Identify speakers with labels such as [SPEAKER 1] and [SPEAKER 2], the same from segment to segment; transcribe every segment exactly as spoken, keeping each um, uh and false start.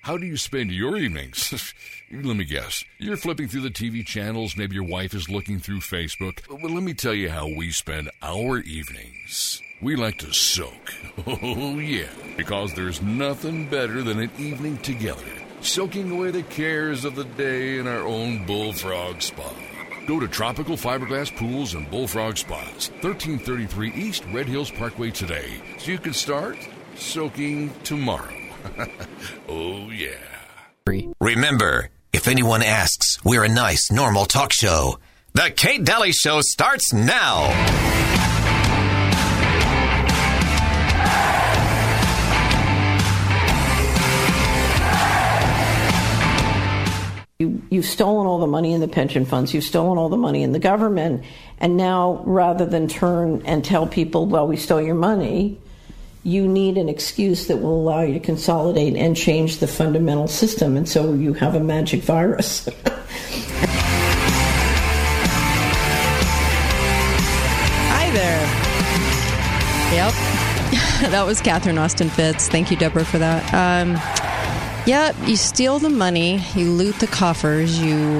[SPEAKER 1] How do you spend your evenings? Let me guess. You're flipping through the T V channels. Maybe your wife is looking through Facebook. Well, let me tell you how we spend our evenings. We like to soak. Oh, yeah. Because there's nothing better than an evening together, soaking away the cares of the day in our own Bullfrog Spa. Go to Tropical Fiberglass Pools and Bullfrog Spas, thirteen thirty-three East Red Hills Parkway today, so you can start soaking tomorrow. Oh, yeah.
[SPEAKER 2] Remember, if anyone asks, we're a nice, normal talk show. The Kate Daly Show starts now.
[SPEAKER 3] You, you've stolen all the money in the pension funds. You've stolen all the money in the government. And now, rather than turn and tell people, well, we stole your money, you need an excuse that will allow you to consolidate and change the fundamental system. And so you have a magic virus.
[SPEAKER 4] Hi there. Yep. That was Catherine Austin Fitts. Thank you, Deborah, for that. Um, yeah, you steal the money, you loot the coffers, you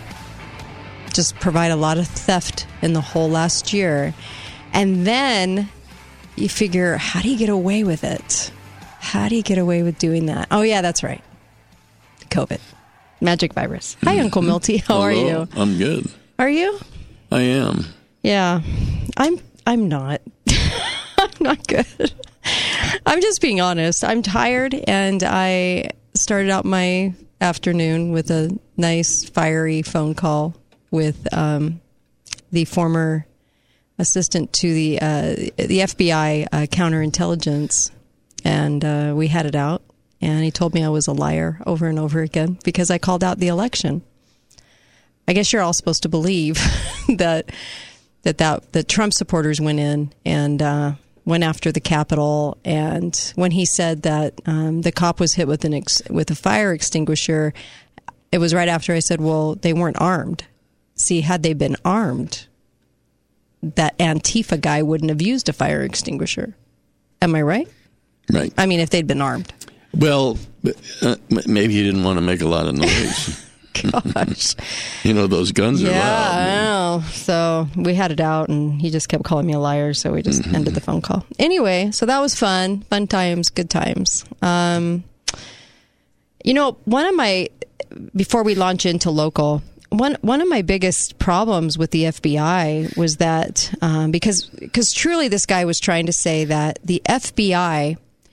[SPEAKER 4] just provide a lot of theft in the whole last year. And then you figure, how do you get away with it? How do you get away with doing that? Oh, yeah, that's right. COVID. Magic virus. Hi, Uncle Milty. How
[SPEAKER 5] Hello.
[SPEAKER 4] are you?
[SPEAKER 5] I'm good.
[SPEAKER 4] Are you?
[SPEAKER 5] I am.
[SPEAKER 4] Yeah. I'm I'm not. I'm not good. I'm just being honest. I'm tired, and I started out my afternoon with a nice, fiery phone call with um, the former assistant to the uh, the F B I uh, counterintelligence, and uh, we had it out. And he told me I was a liar over and over again because I called out the election. I guess you're all supposed to believe that that that that Trump supporters went in and uh, went after the Capitol. And when he said that um, the cop was hit with an ex- with a fire extinguisher, it was right after I said, "Well, they weren't armed. See, had they been armed, that Antifa guy wouldn't have used a fire extinguisher." Am I right?
[SPEAKER 5] Right.
[SPEAKER 4] I mean, if they'd been armed.
[SPEAKER 5] Well, uh, maybe he didn't want to make a lot of noise.
[SPEAKER 4] Gosh.
[SPEAKER 5] You know, those guns
[SPEAKER 4] yeah,
[SPEAKER 5] are loud.
[SPEAKER 4] I know. So we had it out, and he just kept calling me a liar, so we just mm-hmm. ended the phone call. Anyway, so that was fun. Fun times, good times. Um, you know, one of my, before we launch into local, one one of my biggest problems with the F B I was that, um, because because truly this guy was trying to say that the F B I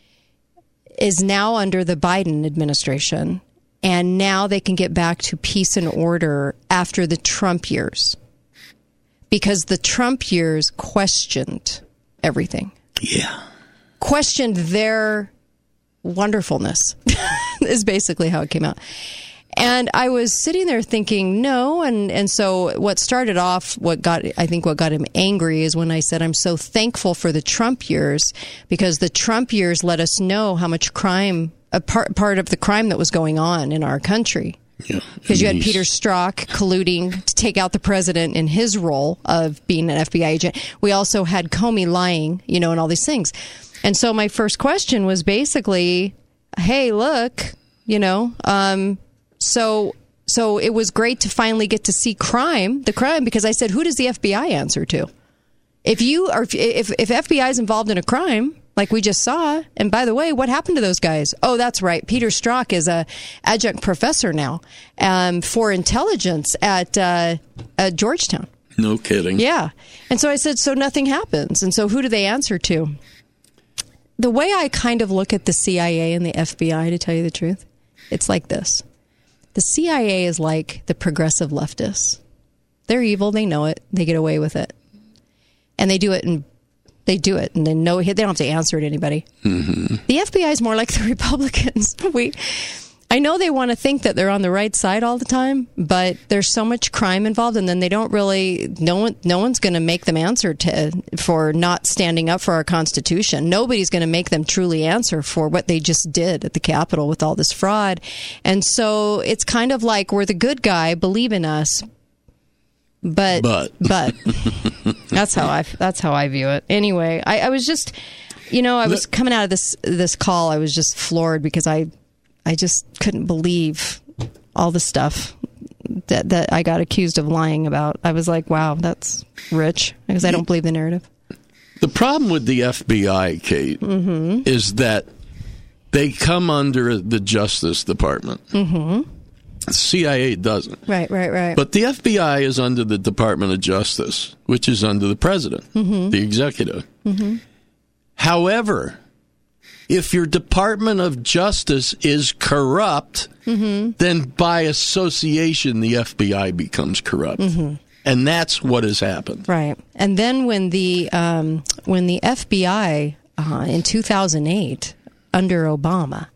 [SPEAKER 4] is now under the Biden administration, and now they can get back to peace and order after the Trump years, because the Trump years questioned everything.
[SPEAKER 5] Yeah.
[SPEAKER 4] Questioned their wonderfulness is basically how it came out. And I was sitting there thinking, no. And, and so what started off, what got, I think what got him angry is when I said, I'm so thankful for the Trump years, because the Trump years let us know how much crime, a part, part of the crime that was going on in our country.
[SPEAKER 5] Yeah.
[SPEAKER 4] Because you had Peter Strzok colluding to take out the president in his role of being an F B I agent. We also had Comey lying, you know, and all these things. And so my first question was basically, hey, look, you know, um, So, so it was great to finally get to see crime, the crime, because I said, who does the F B I answer to? If you are, if, if F B I is involved in a crime, like we just saw, and by the way, what happened to those guys? Oh, that's right. Peter Strzok is a adjunct professor now, um, for intelligence at, uh, at Georgetown.
[SPEAKER 5] No kidding.
[SPEAKER 4] Yeah. And so I said, so nothing happens. And so who do they answer to? The way I kind of look at the C I A and the F B I, to tell you the truth, it's like this. The C I A is like the progressive leftists. They're evil. They know it. They get away with it. And they do it, and they do it. And they know they don't have to answer to anybody. Mm-hmm. The F B I is more like the Republicans. We, I know they want to think that they're on the right side all the time, but there's so much crime involved, and then they don't really, no one, no one's going to make them answer to, for not standing up for our Constitution. Nobody's going to make them truly answer for what they just did at the Capitol with all this fraud. And so it's kind of like, we're the good guy, believe in us. But,
[SPEAKER 5] but,
[SPEAKER 4] but that's how I, that's how I view it. Anyway, I, I was just, you know, I was coming out of this, this call, I was just floored because I, I just couldn't believe all the stuff that that I got accused of lying about. I was like, wow, that's rich, because I don't believe the narrative.
[SPEAKER 5] The problem with the F B I, Kate, mm-hmm. is that they come under the Justice Department. Mm-hmm. The C I A doesn't.
[SPEAKER 4] Right, right, right.
[SPEAKER 5] But the F B I is under the Department of Justice, which is under the president, mm-hmm. the executive. Mm-hmm. However, if your Department of Justice is corrupt, mm-hmm. then by association, the F B I becomes corrupt. Mm-hmm. And that's what has happened.
[SPEAKER 4] Right. And then when the um, when the F B I uh, in two thousand eight, under Obama,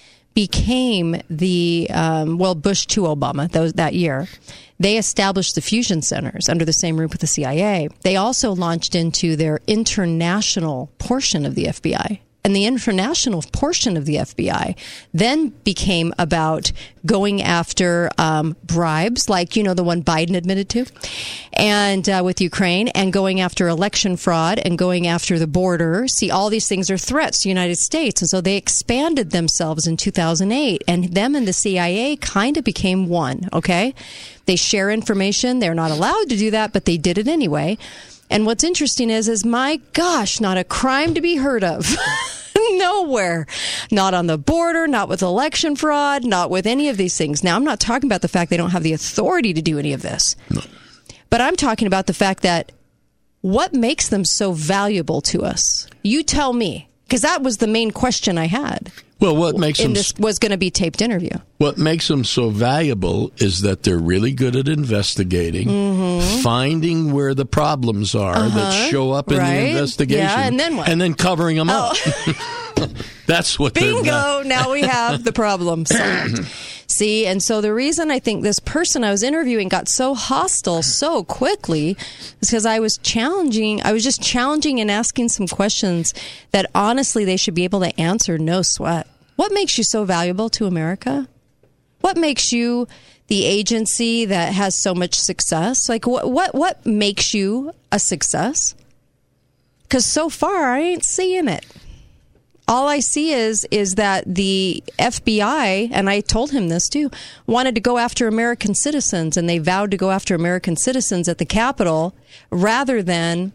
[SPEAKER 4] became the, um, well, Bush to Obama, that, was, that year, they established the fusion centers under the same roof with the C I A. They also launched into their international portion of the F B I. And the international portion of the F B I then became about going after um, bribes, like, you know, the one Biden admitted to, and uh, with Ukraine, and going after election fraud and going after the border. See, all these things are threats to the United States. And so they expanded themselves in two thousand eight, and them and the C I A kind of became one, okay? They share information. They're not allowed to do that, but they did it anyway. And what's interesting is, is my gosh, not a crime to be heard of. Nowhere. Not on the border, not with election fraud, not with any of these things. Now, I'm not talking about the fact they don't have the authority to do any of this. No. But I'm talking about the fact that what makes them so valuable to us? You tell me. Because that was the main question I had.
[SPEAKER 5] Well, what makes
[SPEAKER 4] in
[SPEAKER 5] them...
[SPEAKER 4] this was going to be taped interview.
[SPEAKER 5] What makes them so valuable is that they're really good at investigating, mm-hmm. finding where the problems are uh-huh. that show up in
[SPEAKER 4] right.
[SPEAKER 5] the investigation.
[SPEAKER 4] Yeah, and then what?
[SPEAKER 5] And then covering them
[SPEAKER 4] oh.
[SPEAKER 5] up. That's what
[SPEAKER 4] Bingo!
[SPEAKER 5] they're about.
[SPEAKER 4] Now we have the problem solved. See, and so the reason I think this person I was interviewing got so hostile so quickly is because I was challenging, I was just challenging and asking some questions that honestly they should be able to answer, no sweat. What makes you so valuable to America? What makes you the agency that has so much success? Like, what what, what makes you a success? Because so far, I ain't seeing it. All I see is is that the F B I, and I told him this too, wanted to go after American citizens, and they vowed to go after American citizens at the Capitol rather than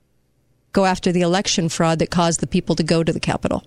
[SPEAKER 4] go after the election fraud that caused the people to go to the Capitol.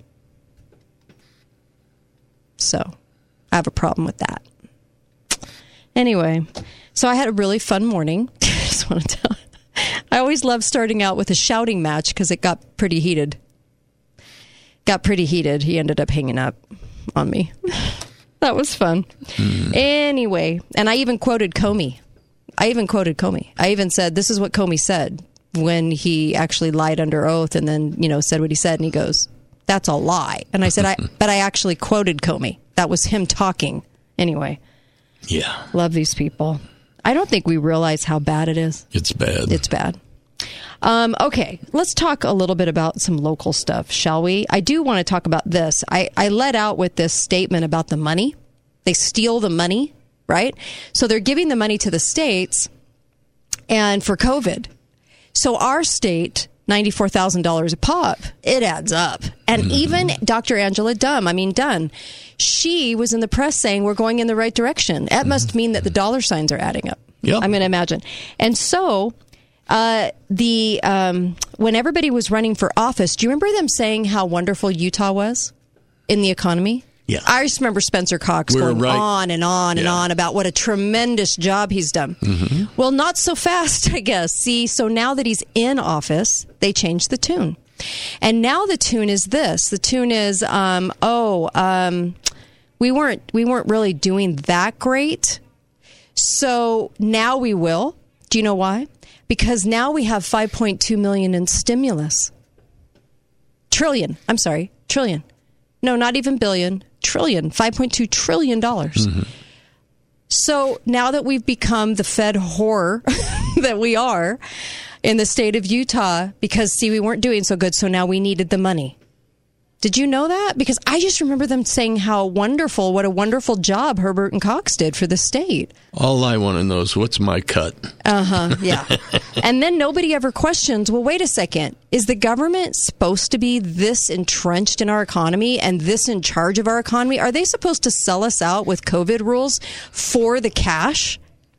[SPEAKER 4] So I have a problem with that. Anyway, so I had a really fun morning. Just want to tell you. I always love starting out with a shouting match because it got pretty heated. Got pretty heated. He ended up hanging up on me. That was fun. Mm. Anyway, and I even quoted Comey. I even quoted Comey. I even said, this is what Comey said when he actually lied under oath and then, you know, said what he said. And he goes, that's a lie. And I said, I, but I actually quoted Comey. That was him talking. Anyway.
[SPEAKER 5] Yeah.
[SPEAKER 4] Love these people. I don't think we realize how bad it is.
[SPEAKER 5] It's bad.
[SPEAKER 4] It's bad. Um, okay, let's talk a little bit about some local stuff, shall we? I do want to talk about this. I, I let out with this statement about the money. They steal the money, right? So they're giving the money to the states and for COVID. So our state, ninety-four thousand dollars a pop, it adds up. And mm-hmm. even Doctor Angela Dunn, I mean Dunn, she was in the press saying we're going in the right direction. That must mean that the dollar signs are adding up.
[SPEAKER 5] Yep.
[SPEAKER 4] I'm going to imagine. And so... Uh, the um, when everybody was running for office, do you remember them saying how wonderful Utah was in the economy?
[SPEAKER 5] Yeah.
[SPEAKER 4] I just remember Spencer Cox
[SPEAKER 5] We're
[SPEAKER 4] going
[SPEAKER 5] right.
[SPEAKER 4] on and on and
[SPEAKER 5] yeah.
[SPEAKER 4] on about what a tremendous job he's done. Mm-hmm. Well, not so fast, I guess. See, so now that he's in office, they changed the tune. And now the tune is this. The tune is, um, oh, um, we weren't we weren't really doing that great. So now we will. Do you know why? Because now we have five point two million in stimulus. Trillion. I'm sorry. Trillion. No, not even billion. Trillion. five point two trillion dollars. Mm-hmm. So now that we've become the Fed whore that we are in the state of Utah, because, see, we weren't doing so good, so now we needed the money. Did you know that? Because I just remember them saying how wonderful, what a wonderful job Herbert and Cox did for the state.
[SPEAKER 5] All I want to know is what's my cut.
[SPEAKER 4] Uh-huh, yeah. And then nobody ever questions, well, wait a second. Is the government supposed to be this entrenched in our economy and this in charge of our economy? Are they supposed to sell us out with COVID rules for the cash?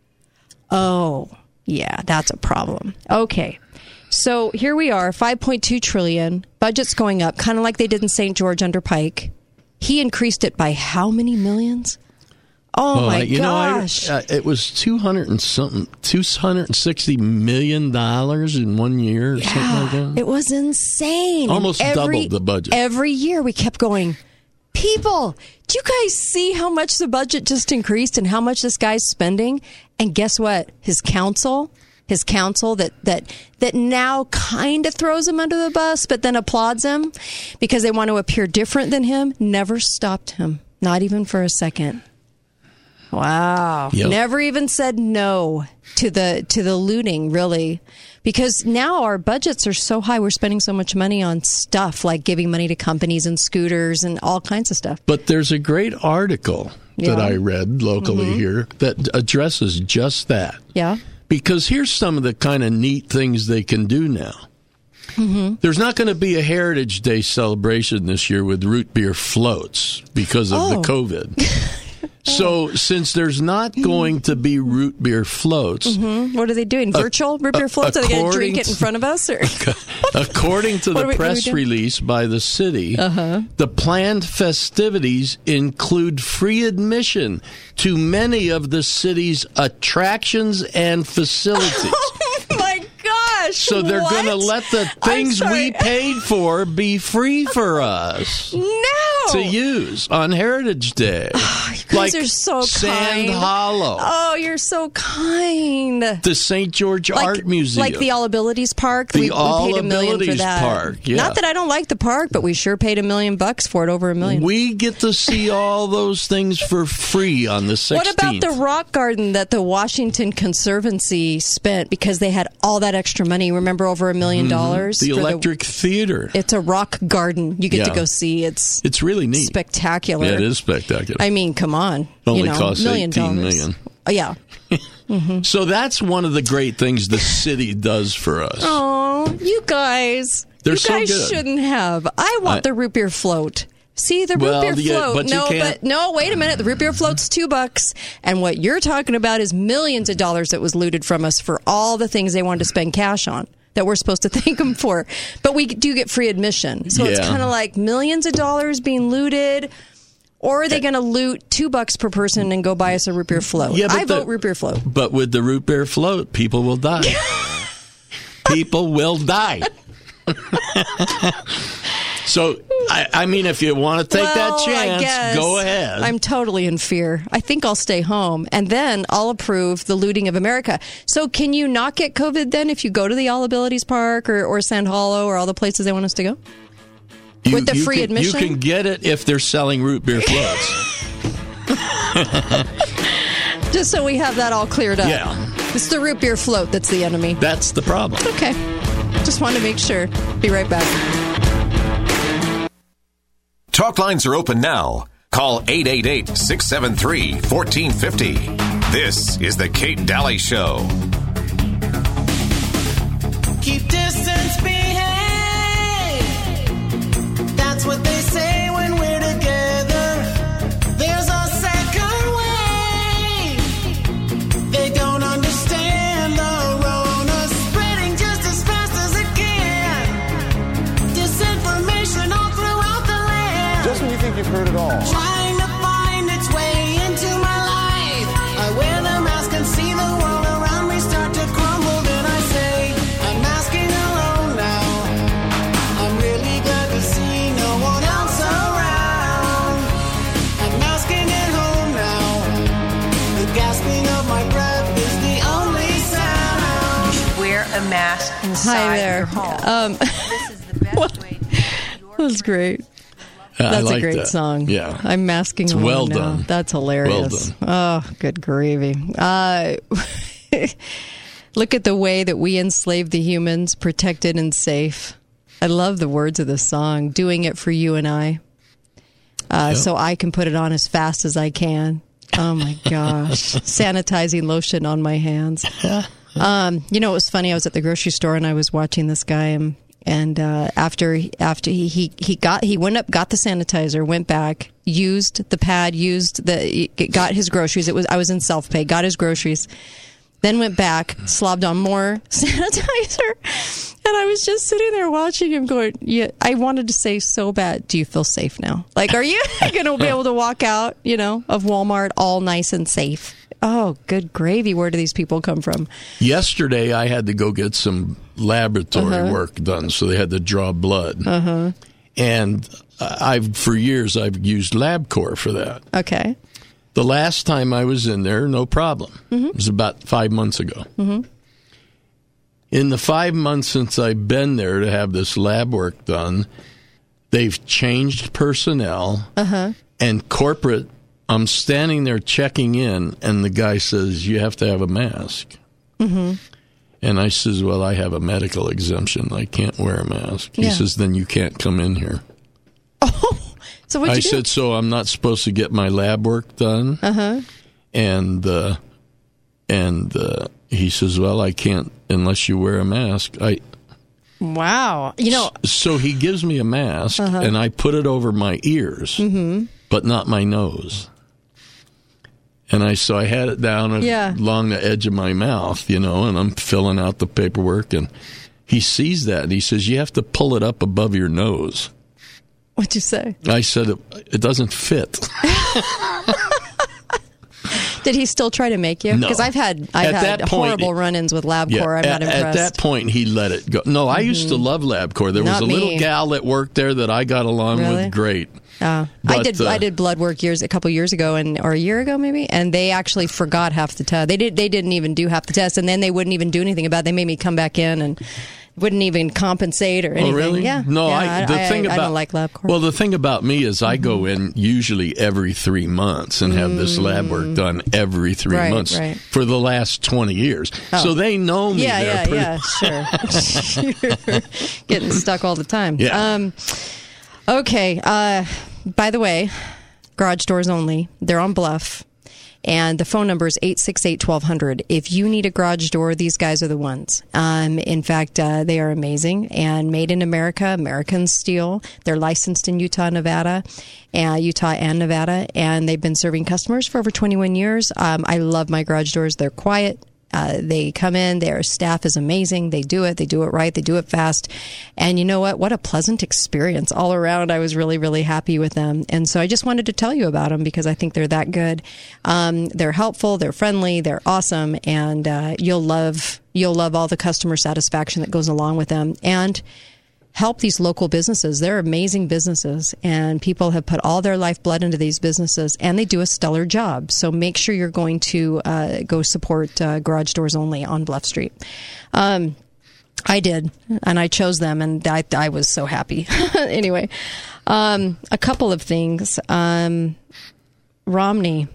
[SPEAKER 4] Oh, yeah, that's a problem. Okay. So here we are, five point two trillion dollars, budget's going up, kind of like they did in Saint George under Pike. He increased it by how many millions? Oh, oh my
[SPEAKER 5] you
[SPEAKER 4] gosh.
[SPEAKER 5] Know, I, uh, it was two hundred and something, two hundred sixty million dollars in one year or
[SPEAKER 4] yeah,
[SPEAKER 5] something like that.
[SPEAKER 4] It was insane.
[SPEAKER 5] Almost
[SPEAKER 4] every,
[SPEAKER 5] doubled the budget.
[SPEAKER 4] Every year we kept going, people, do you guys see how much the budget just increased and how much this guy's spending? And guess what? His council... His council that, that that now kind of throws him under the bus, but then applauds him because they want to appear different than him, never stopped him, not even for a second. Wow. Yep. Never even said no to the to the looting, really. Because now our budgets are so high, we're spending so much money on stuff like giving money to companies and scooters and all kinds of stuff.
[SPEAKER 5] But there's a great article yeah. that I read locally mm-hmm. here that addresses just that.
[SPEAKER 4] Yeah.
[SPEAKER 5] Because here's some of the kind of neat things they can do now. Mm-hmm. There's not going to be a Heritage Day celebration this year with root beer floats because of oh. the COVID. So since there's not going to be root beer floats...
[SPEAKER 4] Mm-hmm. What are they doing? Virtual uh, root beer floats? Are they going to drink it in front of us? Or?
[SPEAKER 5] According to the we, press release by the city, uh-huh. the planned festivities include free admission to many of the city's attractions and facilities.
[SPEAKER 4] Oh, my gosh!
[SPEAKER 5] So they're going to let the things we paid for be free for us.
[SPEAKER 4] No!
[SPEAKER 5] To use on Heritage Day.
[SPEAKER 4] Oh, you guys
[SPEAKER 5] like
[SPEAKER 4] are so
[SPEAKER 5] Sand
[SPEAKER 4] kind.
[SPEAKER 5] Hollow.
[SPEAKER 4] Oh, you're so kind.
[SPEAKER 5] The Saint George
[SPEAKER 4] like,
[SPEAKER 5] Art Museum.
[SPEAKER 4] Like the All Abilities Park.
[SPEAKER 5] The
[SPEAKER 4] we,
[SPEAKER 5] All
[SPEAKER 4] we paid a million
[SPEAKER 5] Abilities
[SPEAKER 4] for that.
[SPEAKER 5] Park, yeah.
[SPEAKER 4] Not that I don't like the park, but we sure paid a million bucks for it, over a million.
[SPEAKER 5] We get to see all those things for free on the sixteenth.
[SPEAKER 4] What about the rock garden that the Washington Conservancy spent because they had all that extra money? Remember, over a million dollars?
[SPEAKER 5] The Electric the, Theater.
[SPEAKER 4] It's a rock garden you get yeah. to go see. It's
[SPEAKER 5] It's really neat.
[SPEAKER 4] Spectacular.
[SPEAKER 5] Yeah, it is spectacular.
[SPEAKER 4] I mean, come on.
[SPEAKER 5] Only
[SPEAKER 4] you know,
[SPEAKER 5] costs
[SPEAKER 4] million
[SPEAKER 5] eighteen
[SPEAKER 4] dollars.
[SPEAKER 5] million.
[SPEAKER 4] Oh, yeah. Mm-hmm.
[SPEAKER 5] So that's one of the great things the city does for us.
[SPEAKER 4] Oh, you guys.
[SPEAKER 5] They're
[SPEAKER 4] you
[SPEAKER 5] so
[SPEAKER 4] guys
[SPEAKER 5] good.
[SPEAKER 4] shouldn't have. I want I, the root beer float. See, the root
[SPEAKER 5] well,
[SPEAKER 4] beer
[SPEAKER 5] yeah,
[SPEAKER 4] float.
[SPEAKER 5] but
[SPEAKER 4] no,
[SPEAKER 5] you can't.
[SPEAKER 4] but no, wait a minute. The root beer float's two bucks. And what you're talking about is millions of dollars that was looted from us for all the things they wanted to spend cash on that we're supposed to thank them for. But we do get free admission. So yeah. it's kind of like millions of dollars being looted. Or are they going to loot two bucks per person and go buy us a root beer float?
[SPEAKER 5] Yeah,
[SPEAKER 4] I
[SPEAKER 5] the,
[SPEAKER 4] vote root beer float.
[SPEAKER 5] But with the root beer float, people will die. People will die. So, I, I mean, if you want to take
[SPEAKER 4] well,
[SPEAKER 5] that chance, go ahead.
[SPEAKER 4] I'm totally in fear. I think I'll stay home, and then I'll approve the looting of America. So can you not get COVID then if you go to the All Abilities Park or, or Sand Hollow or all the places they want us to go?
[SPEAKER 5] You,
[SPEAKER 4] With the free
[SPEAKER 5] can,
[SPEAKER 4] admission?
[SPEAKER 5] You can get it if they're selling root beer floats.
[SPEAKER 4] Just so we have that all cleared up.
[SPEAKER 5] Yeah.
[SPEAKER 4] It's the root beer float that's the enemy.
[SPEAKER 5] That's the problem.
[SPEAKER 4] Okay. Just want to make sure. Be right back.
[SPEAKER 2] Talk lines are open now. Call eight eight eight, six seven three, one four five zero. This is the Kate Daly Show.
[SPEAKER 6] Keep distance, behave. That's what they say when we're together. There's a second way. They don't understand the Rona spreading just as fast as it can. Disinformation all throughout the land.
[SPEAKER 7] Just when you think you've heard it all.
[SPEAKER 6] Trying to find its way into my life. I wear the mask and see the world around me start to crumble. Then I say, I'm masking alone now. I'm really glad to see no one else around. I'm masking at home now. The gasping of my breath is the only sound.
[SPEAKER 8] Wear a mask inside
[SPEAKER 4] Hi there.
[SPEAKER 8] your home.
[SPEAKER 4] Um,
[SPEAKER 8] This is the best
[SPEAKER 4] well,
[SPEAKER 8] way to keep your
[SPEAKER 4] That's great.
[SPEAKER 5] I
[SPEAKER 4] That's
[SPEAKER 5] like
[SPEAKER 4] a great
[SPEAKER 5] that.
[SPEAKER 4] song.
[SPEAKER 5] Yeah.
[SPEAKER 4] I'm masking
[SPEAKER 5] It's
[SPEAKER 4] home
[SPEAKER 5] well
[SPEAKER 4] now.
[SPEAKER 5] done.
[SPEAKER 4] That's hilarious.
[SPEAKER 5] Well
[SPEAKER 4] Oh, good gravy. Uh, look at the way that we enslave the humans, protected and safe. I love the words of the song, doing it for you and I. Uh,
[SPEAKER 5] Yep.
[SPEAKER 4] So I can put it on as fast as I can. Oh my gosh. Sanitizing lotion on my hands. Um, you know, it was funny. I was at the grocery store and I was watching this guy, and, and uh, after after he, he he got he went up, got the sanitizer, went back, used the pad, used the got his groceries. It was I was in self pay, got his groceries, then went back, slobbed on more sanitizer. And I was just sitting there watching him going, yeah, I wanted to say so bad, do you feel safe now? Like, are you going to be able to walk out, you know, of Walmart all nice and safe? Oh, good gravy. Where do these people come from?
[SPEAKER 5] Yesterday, I had to go get some laboratory
[SPEAKER 4] Uh-huh.
[SPEAKER 5] work done, so they had to draw blood. Uh-huh. And I've for years, I've used LabCorp for that.
[SPEAKER 4] Okay.
[SPEAKER 5] The last time I was in there, no problem.
[SPEAKER 4] Mm-hmm.
[SPEAKER 5] It was about five months ago. Mm-hmm. In the five months since I've been there to have this lab work done, they've changed personnel
[SPEAKER 4] Uh-huh.
[SPEAKER 5] and corporate. I'm standing there checking in, and the guy says, you have to have a mask.
[SPEAKER 4] Mm-hmm.
[SPEAKER 5] And I says, well, I have a medical exemption. I can't wear a mask. He
[SPEAKER 4] Yeah.
[SPEAKER 5] says, then you can't come in here.
[SPEAKER 4] Oh, so what'd
[SPEAKER 5] I
[SPEAKER 4] you do?
[SPEAKER 5] said, so I'm not supposed to get my lab work done?
[SPEAKER 4] Uh-huh.
[SPEAKER 5] And uh, and uh, he says, well, I can't unless you wear a mask. I
[SPEAKER 4] Wow. You know,
[SPEAKER 5] So he gives me a mask,
[SPEAKER 4] Uh-huh.
[SPEAKER 5] and I put it over my ears,
[SPEAKER 4] Mm-hmm.
[SPEAKER 5] but not my nose. And I so I had it down
[SPEAKER 4] Yeah.
[SPEAKER 5] along the edge of my mouth, you know, and I'm filling out the paperwork, and he sees that, and he says, you have to pull it up above your nose.
[SPEAKER 4] what'd you say?
[SPEAKER 5] I said, it, it doesn't fit.
[SPEAKER 4] Did he still try to make you?
[SPEAKER 5] No.
[SPEAKER 4] Because I've had I've
[SPEAKER 5] At
[SPEAKER 4] had
[SPEAKER 5] that point-
[SPEAKER 4] horrible run-ins with LabCorp. I'm
[SPEAKER 5] at,
[SPEAKER 4] not impressed.
[SPEAKER 5] at that point, he let it go. No, I used to love LabCorp. There
[SPEAKER 4] Not
[SPEAKER 5] was a little
[SPEAKER 4] me.
[SPEAKER 5] gal that worked there that I got along
[SPEAKER 4] Really?
[SPEAKER 5] with great.
[SPEAKER 4] Uh, I
[SPEAKER 5] But,
[SPEAKER 4] did.
[SPEAKER 5] uh,
[SPEAKER 4] I did blood work years, a couple years ago, and or a year ago maybe, and they actually forgot half the test. They did. They didn't even do half the test, and then they wouldn't even do anything about it. They made me come back in and wouldn't even compensate or anything.
[SPEAKER 5] Oh, really?
[SPEAKER 4] Yeah.
[SPEAKER 5] No,
[SPEAKER 4] yeah,
[SPEAKER 5] I, the
[SPEAKER 4] I,
[SPEAKER 5] thing
[SPEAKER 4] I,
[SPEAKER 5] about
[SPEAKER 4] I don't like LabCorp.
[SPEAKER 5] Well, the thing about me is I
[SPEAKER 4] Mm-hmm.
[SPEAKER 5] go in usually every three months and have this lab work done every three
[SPEAKER 4] Mm. Right,
[SPEAKER 5] months
[SPEAKER 4] right.
[SPEAKER 5] for the last twenty years. So they know me.
[SPEAKER 4] yeah,
[SPEAKER 5] there
[SPEAKER 4] yeah,
[SPEAKER 5] pretty-
[SPEAKER 4] yeah. Sure. You're getting stuck all the time.
[SPEAKER 5] Yeah.
[SPEAKER 4] Um, okay. Uh, by the way, garage doors only. They're on Bluff. And the phone number is eight six eight, one two zero zero. If you need a garage door, these guys are the ones. Um, in fact, uh, they are amazing and made in America, American steel. They're licensed in Utah, Nevada, uh, Utah and Nevada, and they've been serving customers for over twenty-one years. Um, I love my garage doors. They're quiet. Uh, they come in, their staff is amazing. They do it. They do it right. They do it fast. And you know what? What a pleasant experience all around. I was really, really happy with them. And so I just wanted to tell you about them because I think they're that good. Um, they're helpful. They're friendly. They're awesome. And uh, you'll love, you'll love all the customer satisfaction that goes along with them. And help these local businesses. They're amazing businesses, and people have put all their lifeblood into these businesses, and they do a stellar job. So make sure you're going to uh, go support uh, Garage Doors Only on Bluff Street. Um, I did, and I chose them, and I, I was so happy. Anyway, um, a couple of things. Um, Romney.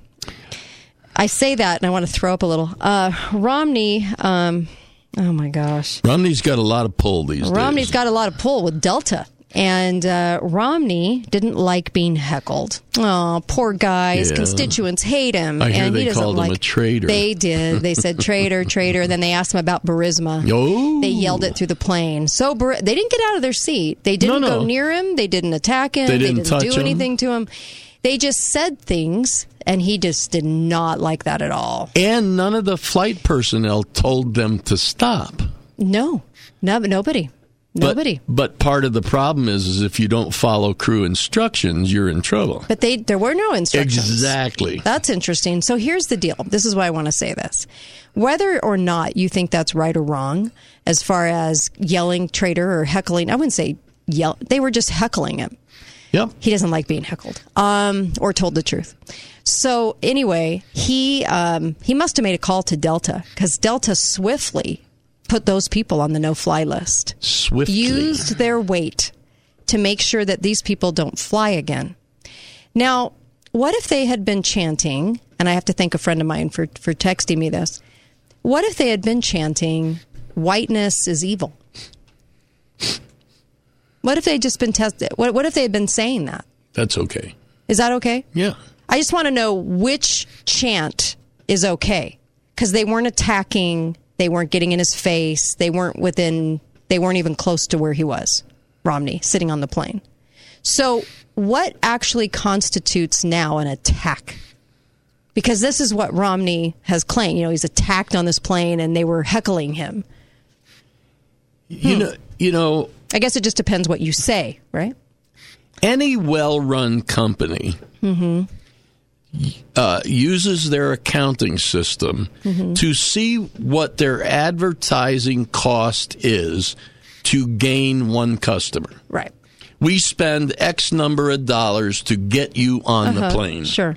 [SPEAKER 4] I say that, and I want to throw up a little. Uh, Romney... Um, Oh my gosh.
[SPEAKER 5] Romney's got a lot of pull these days.
[SPEAKER 4] Romney's got a lot of pull with Delta. And uh, Romney didn't like being heckled. Oh, poor guy. His
[SPEAKER 5] Yeah.
[SPEAKER 4] constituents hate him.
[SPEAKER 5] I hear
[SPEAKER 4] and
[SPEAKER 5] they
[SPEAKER 4] he doesn't
[SPEAKER 5] called him
[SPEAKER 4] like,
[SPEAKER 5] a traitor.
[SPEAKER 4] They did. They said traitor, traitor. Then they asked him about Burisma.
[SPEAKER 5] Oh.
[SPEAKER 4] They yelled it through the plane. So Bur- they didn't get out of their seat. They didn't
[SPEAKER 5] No, no.
[SPEAKER 4] go near him. They didn't attack him.
[SPEAKER 5] They didn't touch
[SPEAKER 4] do
[SPEAKER 5] him.
[SPEAKER 4] anything to him. They just said things, and he just did not like that at all.
[SPEAKER 5] And none of the flight personnel told them to stop.
[SPEAKER 4] No, no, nobody.
[SPEAKER 5] But-
[SPEAKER 4] Nobody.
[SPEAKER 5] But, part of the problem is, is if you don't follow crew instructions, you're in trouble.
[SPEAKER 4] But they there were no instructions.
[SPEAKER 5] Exactly.
[SPEAKER 4] That's interesting. So here's the deal. This is why I want to say this. Whether or not you think that's right or wrong, as far as yelling traitor or heckling, I wouldn't say yell. They were just heckling him.
[SPEAKER 5] Yep.
[SPEAKER 4] He doesn't like being heckled um, or told the truth. So anyway, he um, he must have made a call to Delta because Delta swiftly put those people on the no-fly list.
[SPEAKER 5] Swiftly.
[SPEAKER 4] Used their weight to make sure that these people don't fly again. Now, what if they had been chanting, and I have to thank a friend of mine for, for texting me this, what if they had been chanting, whiteness is evil? What if they'd just been tested? What, what if they had been saying that?
[SPEAKER 5] That's okay.
[SPEAKER 4] Is that okay?
[SPEAKER 5] Yeah.
[SPEAKER 4] I just want to know which chant is okay, because they weren't attacking, they weren't getting in his face, they weren't within, they weren't even close to where he was, Romney, sitting on the plane. So what actually constitutes now an attack? Because this is what Romney has claimed. You know, he's attacked on this plane and they were heckling him.
[SPEAKER 5] You
[SPEAKER 4] Hmm.
[SPEAKER 5] know, you know,
[SPEAKER 4] I guess it just depends what you say, right?
[SPEAKER 5] any well-run company
[SPEAKER 4] Mm-hmm.
[SPEAKER 5] uh, uses their accounting system
[SPEAKER 4] Mm-hmm.
[SPEAKER 5] to see what their advertising cost is to gain one customer.
[SPEAKER 4] Right.
[SPEAKER 5] We spend X number of dollars to get you on
[SPEAKER 4] Uh-huh.
[SPEAKER 5] the plane.
[SPEAKER 4] Sure.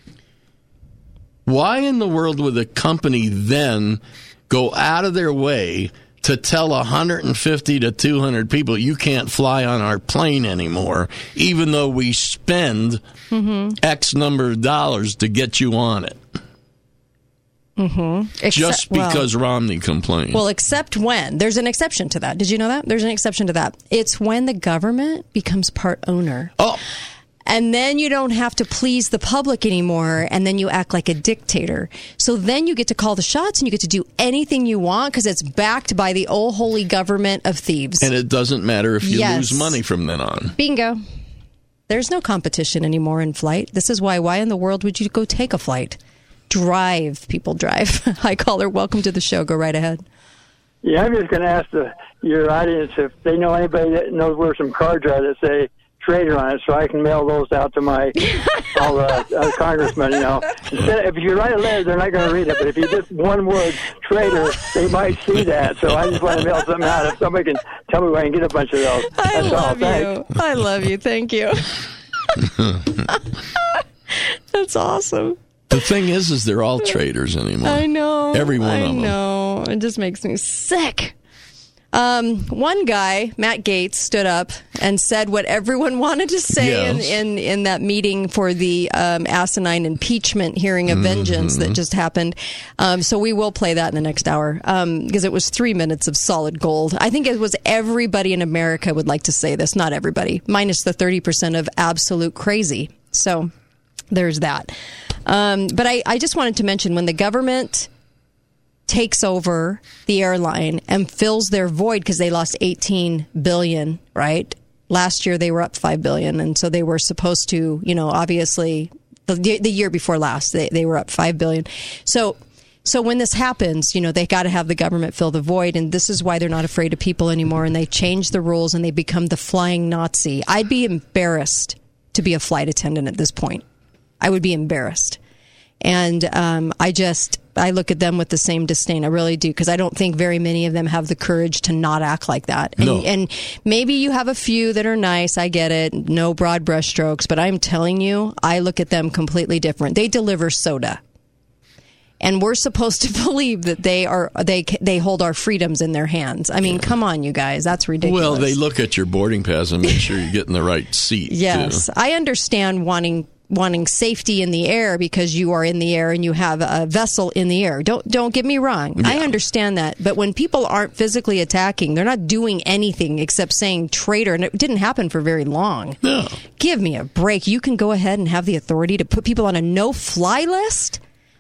[SPEAKER 5] Why in the world would a company then go out of their way to tell one hundred fifty to two hundred people you can't fly on our plane anymore, even though we spend
[SPEAKER 4] Mm-hmm.
[SPEAKER 5] X number of dollars to get you on it?
[SPEAKER 4] Mm-hmm. Except,
[SPEAKER 5] Just because
[SPEAKER 4] well,
[SPEAKER 5] Romney complained.
[SPEAKER 4] Well, except when. There's an exception to that. Did you know that? There's an exception to that. It's when the government becomes part owner.
[SPEAKER 5] oh,
[SPEAKER 4] And then you don't have to please the public anymore, and then you act like a dictator. So then you get to call the shots, and you get to do anything you want because it's backed by the old holy government of thieves.
[SPEAKER 5] and it doesn't matter if you
[SPEAKER 4] Yes.
[SPEAKER 5] lose money from then on.
[SPEAKER 4] Bingo. There's no competition anymore in flight. This is why. Why in the world would you go take a flight? Drive. People drive. Hi, caller. Welcome to the show. Go right ahead.
[SPEAKER 7] Yeah, I'm just going to ask the, your audience if they know anybody that knows where some cards are that say Trader on it, so I can mail those out to my all uh, uh, congressmen. You know, Instead, if you write a letter, they're not going to read it. But if you just one word Trader, they might see that. So I just want to mail something out. If somebody can tell me where I can get a bunch of those,
[SPEAKER 4] I
[SPEAKER 7] that's all.
[SPEAKER 4] love
[SPEAKER 7] Thanks.
[SPEAKER 4] you. I love you. Thank you. That's awesome.
[SPEAKER 5] The thing is, is they're all traders anymore.
[SPEAKER 4] I know.
[SPEAKER 5] Every one
[SPEAKER 4] I
[SPEAKER 5] of them.
[SPEAKER 4] know. It just makes me sick. Um, one guy, Matt Gaetz, stood up and said what everyone wanted to say
[SPEAKER 5] Yes.
[SPEAKER 4] in, in, in that meeting for the um, asinine impeachment hearing of vengeance that just happened. Um, so we will play that in the next hour um, because it was three minutes of solid gold. I think it was everybody in America would like to say this. Not everybody, minus the thirty percent of absolute crazy. So there's that. Um, but I, I just wanted to mention when the government takes over the airline and fills their void because they lost eighteen billion, right? Last year they were up five billion, and so they were supposed to, you know, obviously the, the year before last they, they were up five billion. So so when this happens, you know, they got to have the government fill the void, and this is why they're not afraid of people anymore, and they change the rules and they become the flying Nazi. I'd be embarrassed to be a flight attendant at this point. I would be embarrassed. And um, I just, I look at them with the same disdain. I really do, because I don't think very many of them have the courage to not act like that. And,
[SPEAKER 5] No.
[SPEAKER 4] and maybe you have a few that are nice. I get it. No broad brushstrokes. But I'm telling you, I look at them completely different. They deliver soda. And we're supposed to believe that they are they they hold our freedoms in their hands. I mean, come on, you guys. That's ridiculous.
[SPEAKER 5] Well, they look at your boarding pass and make sure you're getting the right seat.
[SPEAKER 4] Yes,
[SPEAKER 5] too.
[SPEAKER 4] I understand wanting wanting safety in the air because you are in the air and you have a vessel in the air. Don't don't get me wrong. I understand that. But when people aren't physically attacking, they're not doing anything except saying traitor, and it didn't happen for very long.
[SPEAKER 5] No.
[SPEAKER 4] Give me a break. You can go ahead and have the authority to put people on a no-fly list?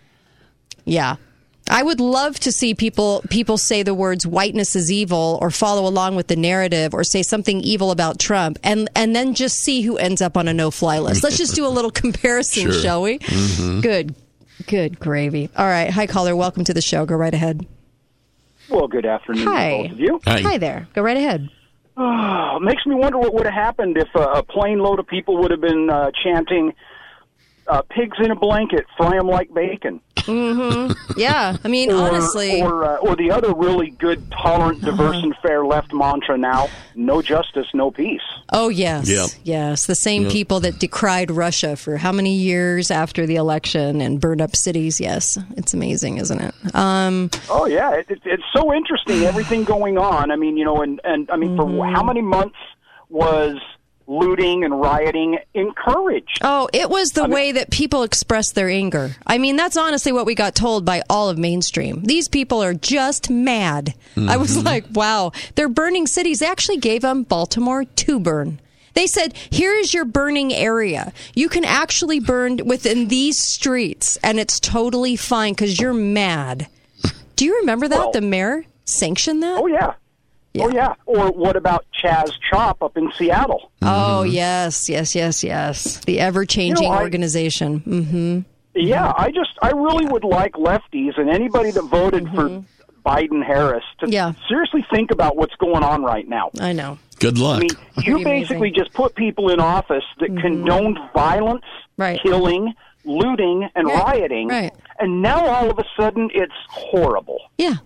[SPEAKER 4] Yeah. I would love to see people people say the words whiteness is evil or follow along with the narrative or say something evil about Trump and and then just see who ends up on a no-fly list. Let's just do a little comparison,
[SPEAKER 5] Sure.
[SPEAKER 4] shall we?
[SPEAKER 5] Mm-hmm.
[SPEAKER 4] Good. Good gravy. All right. Hi, caller. Welcome to the show. Go right ahead.
[SPEAKER 9] Well, good afternoon
[SPEAKER 4] Hi.
[SPEAKER 9] to both of you.
[SPEAKER 5] Hi.
[SPEAKER 4] Hi there. Go right ahead.
[SPEAKER 9] Oh, it makes me wonder what would have happened if uh, a plane load of people would have been uh, chanting, uh, pigs in a blanket, fry them like bacon.
[SPEAKER 4] Mm-hmm. Yeah. I mean,
[SPEAKER 9] Or,
[SPEAKER 4] honestly.
[SPEAKER 9] or, uh, or the other really good, tolerant, diverse, and fair left mantra now, no justice, no peace.
[SPEAKER 4] Oh, yes.
[SPEAKER 5] Yep.
[SPEAKER 4] Yes. The same
[SPEAKER 5] Yep.
[SPEAKER 4] people that decried Russia for how many years after the election and burned up cities. Yes. It's amazing, isn't it? Um,
[SPEAKER 9] Oh, yeah, it, it, it's so interesting, everything going on. I mean, you know, and, and I mean,
[SPEAKER 4] Mm-hmm.
[SPEAKER 9] for how many months was looting and rioting encouraged.
[SPEAKER 4] Oh, it was the
[SPEAKER 9] I mean-
[SPEAKER 4] way that people expressed their anger. I mean, that's honestly what we got told by all of mainstream. These people are just mad. Mm-hmm. I was like, wow, they're burning cities. They actually gave them Baltimore to burn. They said, here is your burning area. You can actually burn within these streets, and it's totally fine because you're mad. Do you remember that?
[SPEAKER 9] Well,
[SPEAKER 4] the mayor sanctioned that?
[SPEAKER 9] Oh, yeah. yeah. Oh, yeah. Or what about Chaz Chop up in Seattle?
[SPEAKER 4] Oh, yes, yes, yes, yes. The ever-changing
[SPEAKER 9] You know, I-
[SPEAKER 4] organization. Mm-hmm.
[SPEAKER 9] Yeah, I just, I really would like lefties and anybody that voted mm-hmm. for Biden-Harris to
[SPEAKER 4] yeah.
[SPEAKER 9] seriously think about what's going on right now.
[SPEAKER 4] I know.
[SPEAKER 5] Good luck.
[SPEAKER 9] I mean, you
[SPEAKER 4] Pretty
[SPEAKER 9] basically
[SPEAKER 4] amazing.
[SPEAKER 9] just put people in office that mm-hmm. condoned violence,
[SPEAKER 4] right.
[SPEAKER 9] killing, looting, and
[SPEAKER 4] right.
[SPEAKER 9] rioting.
[SPEAKER 4] Right.
[SPEAKER 9] And now all of a sudden it's horrible.
[SPEAKER 4] Yeah.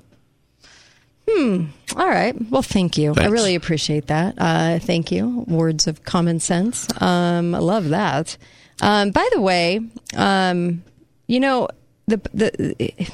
[SPEAKER 4] Hmm. All right. Well, thank you.
[SPEAKER 5] Thanks.
[SPEAKER 4] I really appreciate that. Uh, thank you. Words of common sense. Um, I love that. Um, by the way, um, you know, the the.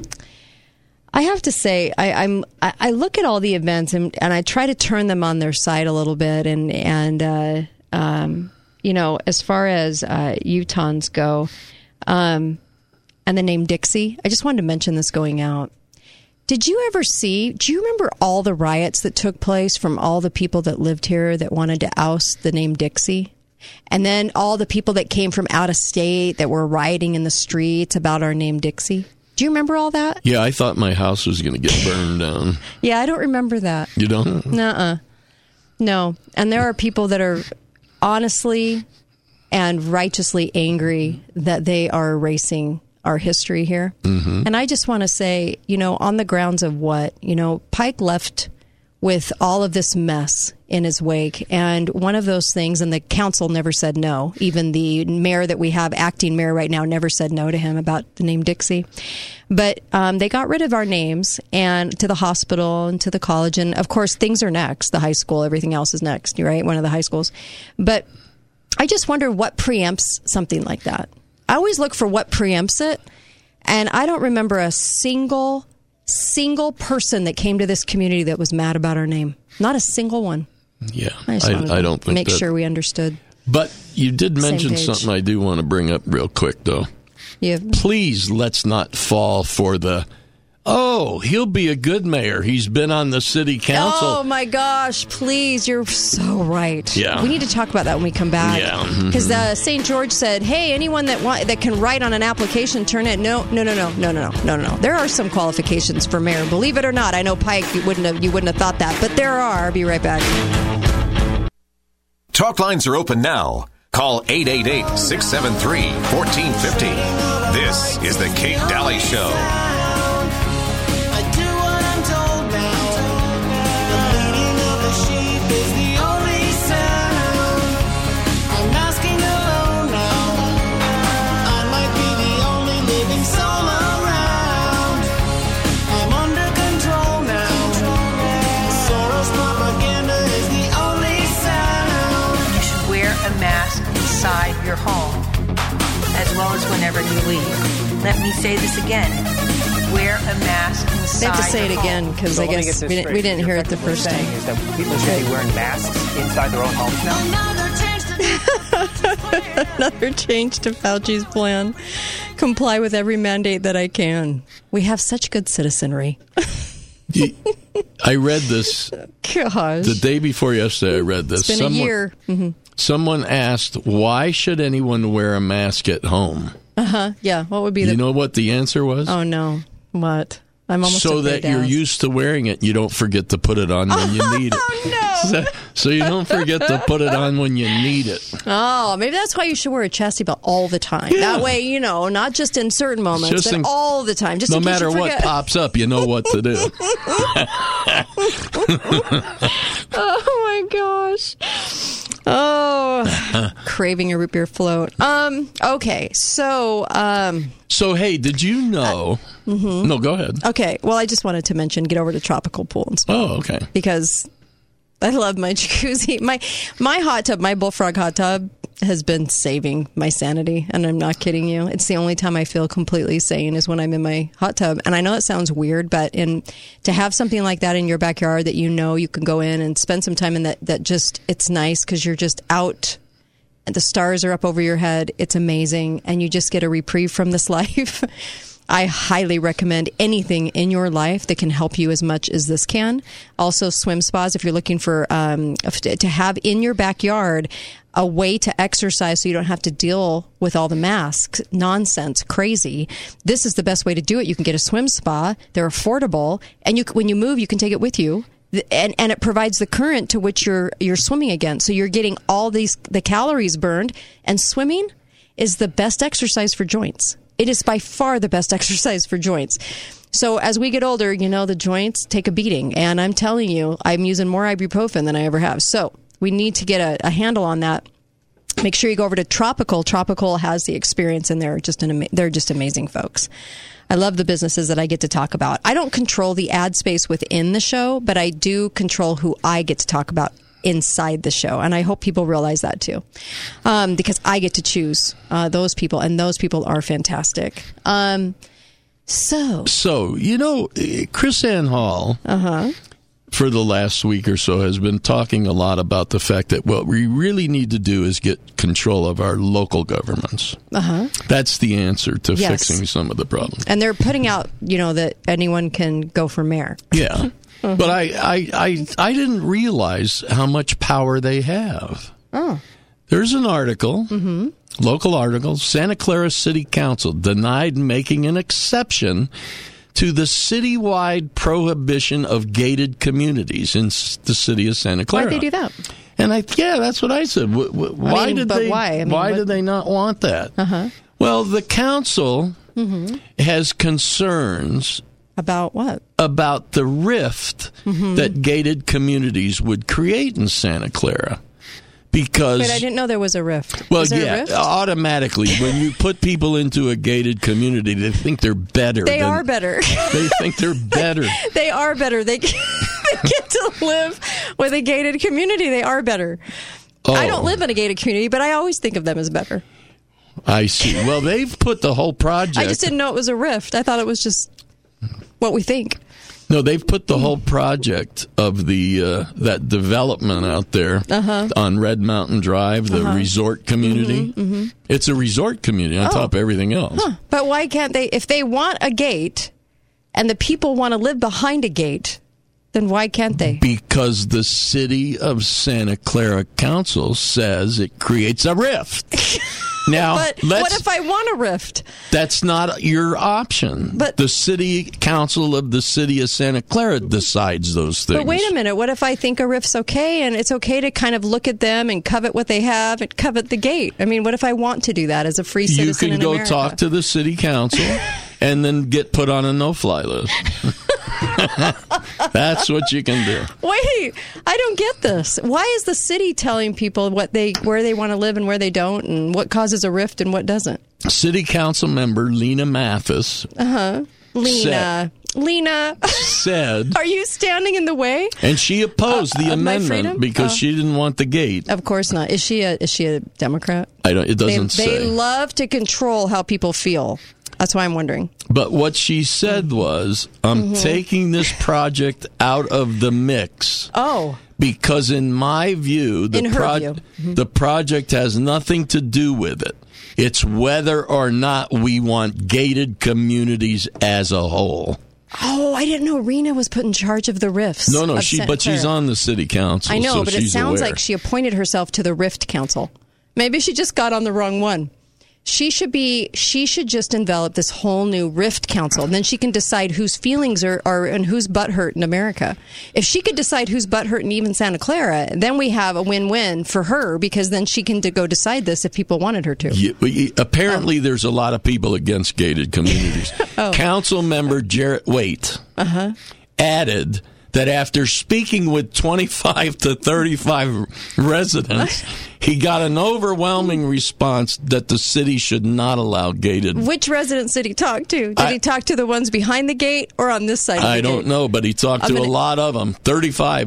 [SPEAKER 4] I have to say, I, I'm. I, I look at all the events and, and I try to turn them on their side a little bit, and and uh, um, you know, as far as uh, Utahns go, um, and the name Dixie. I just wanted to mention this going out. Did you ever see, do you remember all the riots that took place from all the people that lived here that wanted to oust the name Dixie? And then all the people that came from out of state that were rioting in the streets about our name Dixie? Do you remember all that?
[SPEAKER 5] Yeah, I thought my house was going to get burned down.
[SPEAKER 4] Yeah, I don't remember that.
[SPEAKER 5] You don't?
[SPEAKER 4] Nuh-uh. No. And there are people that are honestly and righteously angry that they are erasing our history here. Mm-hmm. And I just want to say, you know, on the grounds of what? You know, Pike left with all of this mess in his wake. And one of those things, and the council never said no. Even the mayor that we have, acting mayor right now, never said no to him about the name Dixie. But um, they got rid of our names and to the hospital and to the college. And of course, things are next. The high school, everything else is next, right? One of the high schools. But I just wonder what preempts something like that. I always look for what preempts it. And I don't remember a single, single person that came to this community that was mad about our name. Not a single one.
[SPEAKER 5] Yeah,
[SPEAKER 4] I, just
[SPEAKER 5] I, I don't think
[SPEAKER 4] make
[SPEAKER 5] that.
[SPEAKER 4] sure we understood.
[SPEAKER 5] But you did mention
[SPEAKER 4] page.
[SPEAKER 5] something I do want to bring up real quick, though.
[SPEAKER 4] Yeah.
[SPEAKER 5] Please let's not fall for the, oh, he'll be a good mayor. He's been on the city council.
[SPEAKER 4] Oh, my gosh. Please. You're so right.
[SPEAKER 5] Yeah.
[SPEAKER 4] We need to talk about that when we come back.
[SPEAKER 5] Yeah.
[SPEAKER 4] Because uh, Saint George said, hey, anyone that wa- that can write on an application, turn it. No, no, no, no, no, no, no, no, no. There are some qualifications for mayor. Believe it or not. I know, Pike, you wouldn't have, you wouldn't have thought that. But there are. I'll be right back.
[SPEAKER 2] Talk lines are open now. Call eight eight eight, six seven three, one four five zero. This is the Kate Daly Show.
[SPEAKER 6] I do what I'm told now. The bleating of the sheep is the only sound. I'm asking alone now. I might be the only living soul around. I'm under control now. Soros propaganda is the only sound.
[SPEAKER 8] You should wear a mask inside your home, as well as whenever you leave. Let me say this again. Wear a mask inside
[SPEAKER 4] They have to say it
[SPEAKER 8] your
[SPEAKER 4] again
[SPEAKER 8] home.
[SPEAKER 4] because
[SPEAKER 10] So
[SPEAKER 4] I
[SPEAKER 10] let me
[SPEAKER 4] guess
[SPEAKER 10] get this
[SPEAKER 4] we didn't,
[SPEAKER 10] straight.
[SPEAKER 4] we didn't
[SPEAKER 10] You're
[SPEAKER 4] hear it the
[SPEAKER 10] effectively
[SPEAKER 4] first
[SPEAKER 10] saying
[SPEAKER 4] time.
[SPEAKER 10] is that people should be wearing masks inside their own homes now?
[SPEAKER 6] Another change to
[SPEAKER 4] Another change to Fauci's plan. Comply with every mandate that I can. We have such good citizenry.
[SPEAKER 5] I read this
[SPEAKER 4] Gosh.
[SPEAKER 5] the day before yesterday. I read this.
[SPEAKER 4] It's been
[SPEAKER 5] Someone,
[SPEAKER 4] a year. Mm-hmm.
[SPEAKER 5] someone asked, why should anyone wear a mask at home?
[SPEAKER 4] Uh-huh. Yeah. What would be the...
[SPEAKER 5] You know what the answer was?
[SPEAKER 4] Oh, no. What? I'm almost
[SPEAKER 5] so
[SPEAKER 4] afraid
[SPEAKER 5] that
[SPEAKER 4] to
[SPEAKER 5] you're
[SPEAKER 4] ask.
[SPEAKER 5] used to wearing it, you don't forget to put it on when you need it.
[SPEAKER 4] Oh, no.
[SPEAKER 5] So, so you don't forget to put it on when you need it.
[SPEAKER 4] Oh, maybe that's why you should wear a chastity belt all the time.
[SPEAKER 5] Yeah.
[SPEAKER 4] That way, you know, not just in certain moments,
[SPEAKER 5] Just
[SPEAKER 4] but
[SPEAKER 5] in-
[SPEAKER 4] all the time. Just
[SPEAKER 5] No
[SPEAKER 4] in case
[SPEAKER 5] matter
[SPEAKER 4] you
[SPEAKER 5] what
[SPEAKER 4] forget.
[SPEAKER 5] pops up, you know what to do.
[SPEAKER 4] Oh, my gosh. Oh, craving a root beer float. Um. Okay, so... Um,
[SPEAKER 5] So, hey, did you know?
[SPEAKER 4] mm-hmm.
[SPEAKER 5] No, go ahead.
[SPEAKER 4] Okay, well, I just wanted to mention, get over to tropical pool and spa.
[SPEAKER 5] Oh, okay.
[SPEAKER 4] Because I love my jacuzzi. My my hot tub, my Bullfrog hot tub, has been saving my sanity, and I'm not kidding you. It's the only time I feel completely sane is when I'm in my hot tub. And I know it sounds weird, but in to have something like that in your backyard that you know you can go in and spend some time in, that that just it's nice because you're just out and the stars are up over your head. It's amazing, and you just get a reprieve from this life. I highly recommend anything in your life that can help you as much as this can. Also, swim spas, if you're looking for um, to have in your backyard a way to exercise so you don't have to deal with all the masks, nonsense, crazy. This is the best way to do it. You can get a swim spa. They're affordable. And you, when you move, you can take it with you. And, and it provides the current to which you're you're swimming against. So you're getting all these the calories burned. And swimming is the best exercise for joints. It is by far the best exercise for joints. So as we get older, you know, the joints take a beating. And I'm telling you, I'm using more ibuprofen than I ever have. So we need to get a, a handle on that. Make sure you go over to Tropical. Tropical has the experience, and they're just an ama- they're just amazing folks. I love the businesses that I get to talk about. I don't control the ad space within the show, but I do control who I get to talk about inside the show. And I hope people realize that too, um, because I get to choose uh, those people, and those people are fantastic. Um, so,
[SPEAKER 5] so you know, Chris Ann Hall, uh-huh. for the last week or so, has been talking a lot about the fact that what we really need to do is get control of our local governments. Uh-huh. That's the answer to
[SPEAKER 4] yes.
[SPEAKER 5] fixing some of the problems.
[SPEAKER 4] And they're putting out, you know, that anyone can go for mayor.
[SPEAKER 5] Yeah. Uh-huh. But I, I, I, I didn't realize how much power they have.
[SPEAKER 4] Oh.
[SPEAKER 5] There's an article,
[SPEAKER 4] mm-hmm.
[SPEAKER 5] local article, Santa Clara City Council denied making an exception to the citywide prohibition of gated communities in the city of Santa Clara.
[SPEAKER 4] Why'd they do that?
[SPEAKER 5] And I, yeah, that's what I said. W- w- why
[SPEAKER 4] I mean,
[SPEAKER 5] did
[SPEAKER 4] but
[SPEAKER 5] they?
[SPEAKER 4] Why, I mean,
[SPEAKER 5] why
[SPEAKER 4] what?
[SPEAKER 5] did they not want that?
[SPEAKER 4] Uh-huh.
[SPEAKER 5] Well, the council
[SPEAKER 4] mm-hmm.
[SPEAKER 5] has concerns
[SPEAKER 4] about what?
[SPEAKER 5] About the rift
[SPEAKER 4] mm-hmm.
[SPEAKER 5] that gated communities would create in Santa Clara. Because,
[SPEAKER 4] Wait, I didn't know there was a rift.
[SPEAKER 5] Well,
[SPEAKER 4] Is there
[SPEAKER 5] yeah,
[SPEAKER 4] a rift?
[SPEAKER 5] automatically, when you put people into a gated community, they think they're better.
[SPEAKER 4] They
[SPEAKER 5] than,
[SPEAKER 4] are better.
[SPEAKER 5] They think they're better.
[SPEAKER 4] They are better. They, they get to live with a gated community. They are better.
[SPEAKER 5] Oh.
[SPEAKER 4] I don't live in a gated community, but I always think of them as better.
[SPEAKER 5] I see. Well, they've put the whole project.
[SPEAKER 4] I just didn't know it was a rift. I thought it was just what we think.
[SPEAKER 5] No, they've put the whole project of the uh, that development out there
[SPEAKER 4] uh-huh.
[SPEAKER 5] on Red Mountain Drive, the
[SPEAKER 4] uh-huh.
[SPEAKER 5] resort community.
[SPEAKER 4] Mm-hmm, mm-hmm.
[SPEAKER 5] It's a resort community on
[SPEAKER 4] oh.
[SPEAKER 5] top of everything else.
[SPEAKER 4] Huh. But why can't they? If they want a gate and the people want to live behind a gate, then why can't they?
[SPEAKER 5] Because the city of Santa Clara Council says it creates a rift. Now,
[SPEAKER 4] but
[SPEAKER 5] let's,
[SPEAKER 4] what if I want a rift?
[SPEAKER 5] That's not your option.
[SPEAKER 4] But
[SPEAKER 5] the city council of the city of Santa Clara decides those things.
[SPEAKER 4] But wait a minute. What if I think a rift's okay, and it's okay to kind of look at them and covet what they have and covet the gate? I mean, what if I want to do that as a free citizen
[SPEAKER 5] in
[SPEAKER 4] in
[SPEAKER 5] America? You can go talk to the city council and then get put on a no-fly list. That's what you can do.
[SPEAKER 4] Wait, I don't get this. Why is the city telling people what they where they want to live and where they don't, and what causes a rift and what doesn't?
[SPEAKER 5] City council member Lena Mathis.
[SPEAKER 4] Uh-huh. Lena.
[SPEAKER 5] Said,
[SPEAKER 4] Lena.
[SPEAKER 5] said.
[SPEAKER 4] Are you standing in the way?
[SPEAKER 5] And she opposed
[SPEAKER 4] uh,
[SPEAKER 5] the amendment because
[SPEAKER 4] oh.
[SPEAKER 5] she didn't want the gate.
[SPEAKER 4] Of course not. Is she a is she a Democrat?
[SPEAKER 5] I don't it doesn't
[SPEAKER 4] they,
[SPEAKER 5] say.
[SPEAKER 4] They love to control how people feel. That's why I'm wondering.
[SPEAKER 5] But what she said was, I'm
[SPEAKER 4] mm-hmm.
[SPEAKER 5] taking this project out of the mix.
[SPEAKER 4] Oh.
[SPEAKER 5] Because in my view, the,
[SPEAKER 4] in her
[SPEAKER 5] pro-
[SPEAKER 4] view. Mm-hmm.
[SPEAKER 5] the project has nothing to do with it. It's whether or not we want gated communities as a whole.
[SPEAKER 4] Oh, I didn't know Rena was put in charge of the rifts.
[SPEAKER 5] No, no, she, but she's on the city council.
[SPEAKER 4] I know,
[SPEAKER 5] so
[SPEAKER 4] but it
[SPEAKER 5] she's
[SPEAKER 4] sounds
[SPEAKER 5] aware.
[SPEAKER 4] like she appointed herself to the Rift Council. Maybe she just got on the wrong one. She should be. She should just envelop this whole new Rift Council, and then she can decide whose feelings are, are and who's butthurt in America. If she could decide who's butthurt in even Santa Clara, then we have a win-win for her, because then she can to go decide this if people wanted her to.
[SPEAKER 5] Yeah, apparently, um, there's a lot of people against gated communities. oh. Council member Jarrett Waite
[SPEAKER 4] uh-huh.
[SPEAKER 5] added that after speaking with twenty-five to thirty-five residents, he got an overwhelming response that the city should not allow gated.
[SPEAKER 4] Which residents did he talk to? Did
[SPEAKER 5] I,
[SPEAKER 4] he talk to the ones behind the gate or on this side of the
[SPEAKER 5] I
[SPEAKER 4] gate?
[SPEAKER 5] don't know, but he talked
[SPEAKER 4] I'm
[SPEAKER 5] to
[SPEAKER 4] gonna,
[SPEAKER 5] a lot of them. thirty-five.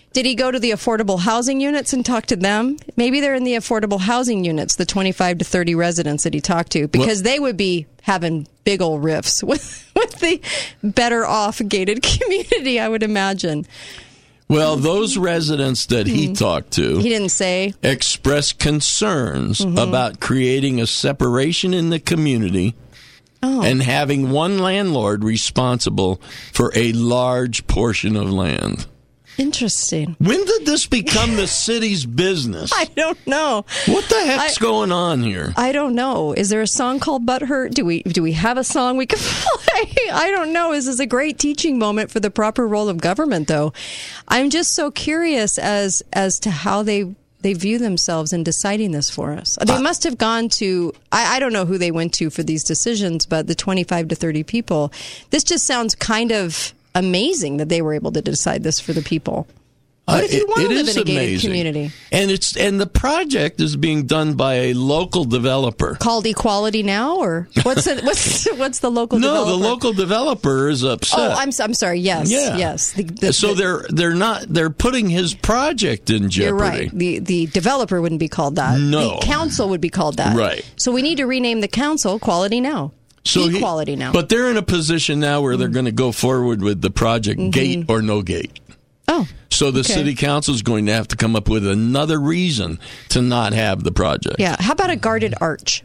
[SPEAKER 4] Did he go to the affordable housing units and talk to them? Maybe they're in the affordable housing units, the twenty-five to thirty residents that he talked to, because well, they would be having big old riffs with, with the better off gated community, I would imagine.
[SPEAKER 5] Well, those residents that he mm-hmm. talked to,
[SPEAKER 4] he didn't say,
[SPEAKER 5] expressed concerns mm-hmm. about creating a separation in the community oh. and having one landlord responsible for a large portion of land.
[SPEAKER 4] Interesting.
[SPEAKER 5] When did this become the city's business?
[SPEAKER 4] I don't know.
[SPEAKER 5] What the heck's
[SPEAKER 4] I,
[SPEAKER 5] going on here?
[SPEAKER 4] I don't know. Is there a song called Butthurt? Do we do we have a song we can play? I don't know. This is a great teaching moment for the proper role of government, though. I'm just so curious as as to how they they view themselves in deciding this for us. They uh, must have gone to, I, I don't know who they went to for these decisions, but the twenty-five to thirty people. This just sounds kind of amazing that they were able to decide this for the people. What if you want
[SPEAKER 5] uh,
[SPEAKER 4] to live in a gated
[SPEAKER 5] amazing.
[SPEAKER 4] community?
[SPEAKER 5] And it's and the project is being done by a local developer
[SPEAKER 4] called Equality Now, or what's the, what's what's the local?
[SPEAKER 5] No,
[SPEAKER 4] developer?
[SPEAKER 5] the local developer is upset.
[SPEAKER 4] Oh, I'm I'm sorry. Yes,
[SPEAKER 5] yeah.
[SPEAKER 4] yes. The, the,
[SPEAKER 5] so
[SPEAKER 4] the,
[SPEAKER 5] they're they're not they're putting his project in jeopardy.
[SPEAKER 4] You're right. The the developer wouldn't be called that.
[SPEAKER 5] No,
[SPEAKER 4] the council would be called that.
[SPEAKER 5] Right.
[SPEAKER 4] So we need to rename the council Equality Now.
[SPEAKER 5] So
[SPEAKER 4] Equality
[SPEAKER 5] he,
[SPEAKER 4] Now.
[SPEAKER 5] But they're in a position now where they're going to go forward with the project, mm-hmm. gate or no gate.
[SPEAKER 4] Oh.
[SPEAKER 5] So the
[SPEAKER 4] okay.
[SPEAKER 5] city council is going to have to come up with another reason to not have the project.
[SPEAKER 4] Yeah. How about a guarded arch?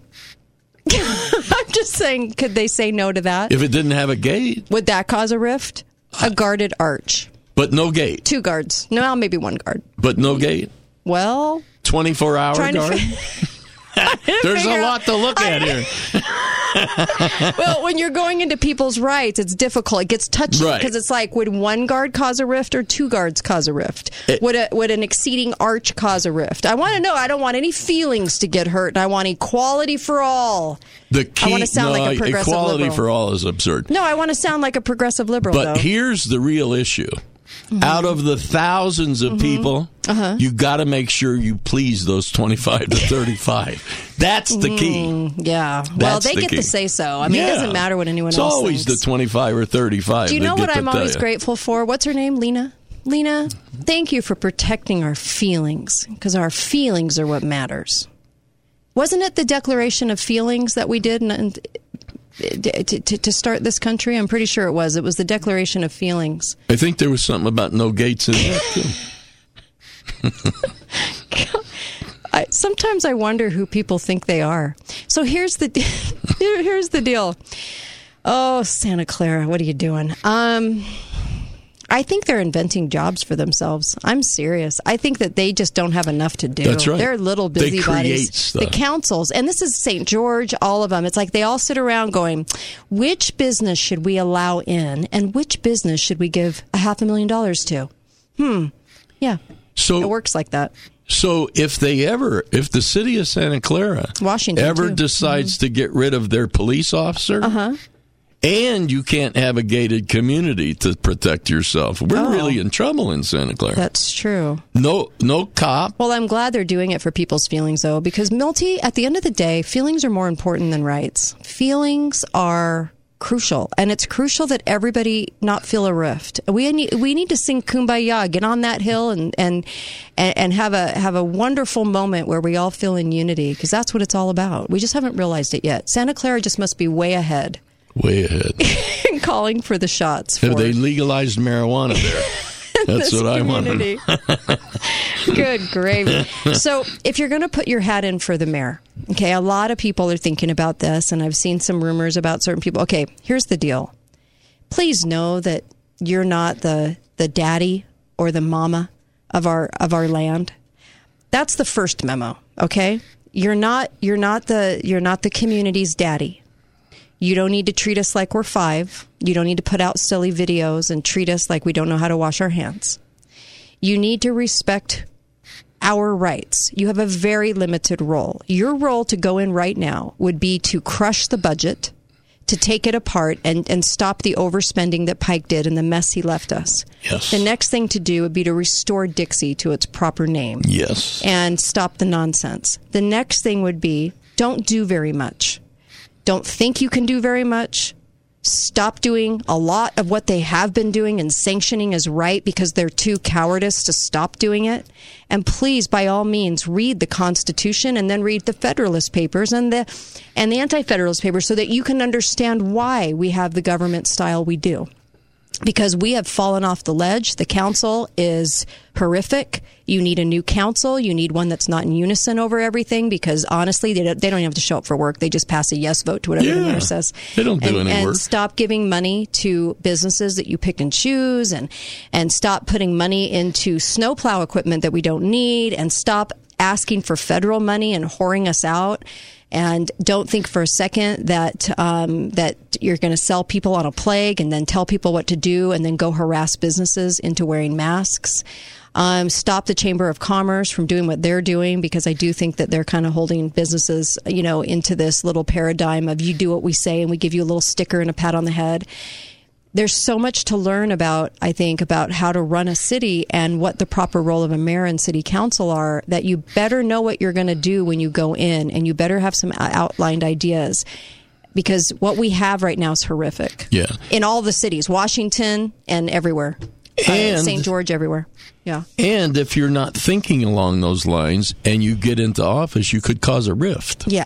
[SPEAKER 4] I'm just saying, could they say no to that?
[SPEAKER 5] If it didn't have a gate.
[SPEAKER 4] Would that cause a rift? A guarded arch.
[SPEAKER 5] But no gate.
[SPEAKER 4] Two guards. No, maybe one guard.
[SPEAKER 5] But no gate.
[SPEAKER 4] Well.
[SPEAKER 5] twenty-four hour guard. There's a lot to look at here.
[SPEAKER 4] Well, when you're going into people's rights, it's difficult. It gets touchy because
[SPEAKER 5] right.
[SPEAKER 4] it's like, would one guard cause a rift or two guards cause a rift?
[SPEAKER 5] It,
[SPEAKER 4] would a, would an exceeding arch cause a rift? I want to know. I don't want any feelings to get hurt. I want equality for all.
[SPEAKER 5] The key,
[SPEAKER 4] I want to sound
[SPEAKER 5] no,
[SPEAKER 4] like a progressive
[SPEAKER 5] equality
[SPEAKER 4] liberal.
[SPEAKER 5] for all is absurd.
[SPEAKER 4] No, I want to sound like a progressive liberal,
[SPEAKER 5] But
[SPEAKER 4] though.
[SPEAKER 5] here's the real issue. Mm-hmm. Out of the thousands of mm-hmm. people, uh-huh. you got to make sure you please those twenty-five to thirty-five. That's the key.
[SPEAKER 4] Mm, yeah.
[SPEAKER 5] That's
[SPEAKER 4] well, they
[SPEAKER 5] the
[SPEAKER 4] get
[SPEAKER 5] key.
[SPEAKER 4] to say so. I mean,
[SPEAKER 5] yeah.
[SPEAKER 4] it doesn't matter what anyone
[SPEAKER 5] it's
[SPEAKER 4] else
[SPEAKER 5] thinks. It's always the twenty-five or thirty-five.
[SPEAKER 4] Do you know what I'm always
[SPEAKER 5] you.
[SPEAKER 4] grateful for? What's her name? Lena? Lena, thank you for protecting our feelings, because our feelings are what matters. Wasn't it the Declaration of Feelings that we did and To, to, to start this country? I'm pretty sure it was. It was the Declaration of Feelings.
[SPEAKER 5] I think there was something about no gates in there, too.
[SPEAKER 4] I, sometimes I wonder who people think they are. So here's the here, here's the deal. Oh, Santa Clara, what are you doing? Um, I think they're inventing jobs for themselves. I'm serious. I think that they just don't have enough to do.
[SPEAKER 5] That's right.
[SPEAKER 4] They're little busybodies. The councils, and this is Saint George, all of them. It's like they all sit around going, which business should we allow in and which business should we give a half a million dollars to? Hmm. Yeah.
[SPEAKER 5] So
[SPEAKER 4] it works like that.
[SPEAKER 5] So if they ever, if the city of Santa Clara
[SPEAKER 4] Washington,
[SPEAKER 5] ever
[SPEAKER 4] too.
[SPEAKER 5] decides
[SPEAKER 4] mm-hmm.
[SPEAKER 5] to get rid of their police officer,
[SPEAKER 4] uh-huh.
[SPEAKER 5] and you can't have a gated community to protect yourself, we're
[SPEAKER 4] oh.
[SPEAKER 5] really in trouble in Santa Clara.
[SPEAKER 4] That's true.
[SPEAKER 5] No, no cop.
[SPEAKER 4] Well, I'm glad they're doing it for people's feelings, though, because Milty, at the end of the day, feelings are more important than rights. Feelings are crucial, and it's crucial that everybody not feel a rift. We need we need to sing Kumbaya, get on that hill, and and and have a have a wonderful moment where we all feel in unity, because that's what it's all about. We just haven't realized it yet. Santa Clara just must be way ahead.
[SPEAKER 5] Way ahead.
[SPEAKER 4] Calling for the shots. For
[SPEAKER 5] Have they legalized marijuana there? That's what
[SPEAKER 4] community.
[SPEAKER 5] I want.
[SPEAKER 4] Good gravy. So if you're going to put your hat in for the mayor, okay, a lot of people are thinking about this, and I've seen some rumors about certain people. Okay, here's the deal. Please know that you're not the the daddy or the mama of our of our land. That's the first memo, okay? You're not you're not the you're not the community's daddy. You don't need to treat us like we're five. You don't need to put out silly videos and treat us like we don't know how to wash our hands. You need to respect our rights. You have a very limited role. Your role to go in right now would be to crush the budget, to take it apart and, and stop the overspending that Pike did and the mess he left us.
[SPEAKER 5] Yes.
[SPEAKER 4] The next thing to do would be to restore Dixie to its proper name.
[SPEAKER 5] Yes.
[SPEAKER 4] And stop the nonsense. The next thing would be, don't do very much. Don't think you can do very much. stop doing a lot of what they have been doing and sanctioning as right because they're too cowardice to stop doing it. And please, by all means, read the Constitution and then read the Federalist Papers and the and the Anti-Federalist Papers so that you can understand why we have the government style we do. Because we have fallen off the ledge. The council is horrific. You need a new council. You need one that's not in unison over everything because, honestly, they don't, they don't even have to show up for work. They just pass a yes vote to whatever
[SPEAKER 5] Yeah,
[SPEAKER 4] the mayor says.
[SPEAKER 5] they don't do
[SPEAKER 4] and,
[SPEAKER 5] any
[SPEAKER 4] and
[SPEAKER 5] work.
[SPEAKER 4] Stop giving money to businesses that you pick and choose, and, and stop putting money into snowplow equipment that we don't need, and stop asking for federal money and whoring us out. And don't think for a second that um, that you're going to sell people on a plague and then tell people what to do and then go harass businesses into wearing masks. Um, stop the Chamber of Commerce from doing what they're doing, because I do think that they're kind of holding businesses, you know, into this little paradigm of you do what we say and we give you a little sticker and a pat on the head. There's so much to learn about, I think, about how to run a city and what the proper role of a mayor and city council are, that you better know what you're going to do when you go in, and you better have some outlined ideas, because what we have right now is horrific.
[SPEAKER 5] Yeah.
[SPEAKER 4] In all the cities, Washington and everywhere.
[SPEAKER 5] And-
[SPEAKER 4] uh, Saint George, everywhere. Yeah.
[SPEAKER 5] And if you're not thinking along those lines and you get into office, you could cause a rift.
[SPEAKER 4] Yeah.